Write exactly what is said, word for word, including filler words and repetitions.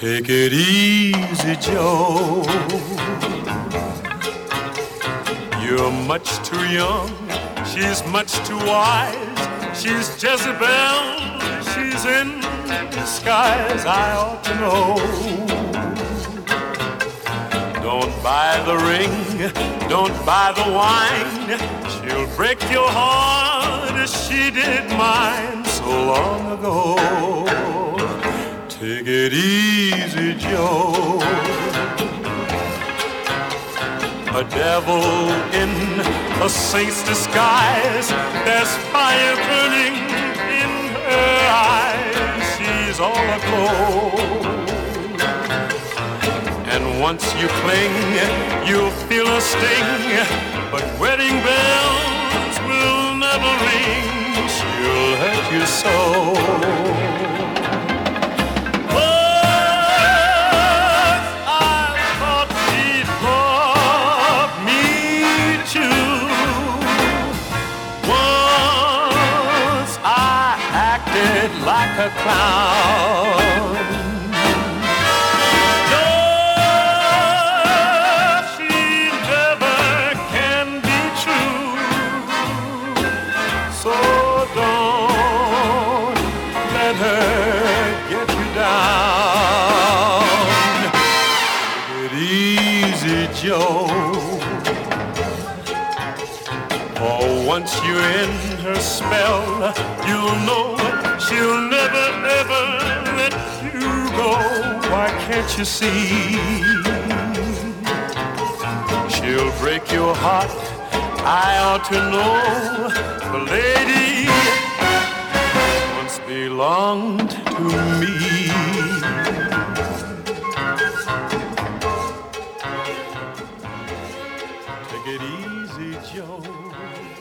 Take it easy, Joe. You're much too young, she's much too wise. She's Jezebel, she's in disguise. I ought to know. Don't buy the ring, don't buy the wine. She'll break your heart as she did mine so long ago. Take it easy, Joe. A devil in a saint's disguise. There's fire burning in her eyes. She's all aglow. And once you cling, you'll feel a sting. But wedding bells will never ring. She'll hurt you so. Like a clown. No, she never can be true. So don't let her get you down. Take it easy, Joe. For once you're in her spell, you'll know she'll never, ever let you go. Why can't you see? She'll break your heart, I ought to know. The lady once belonged to me. Take it easy, Joe.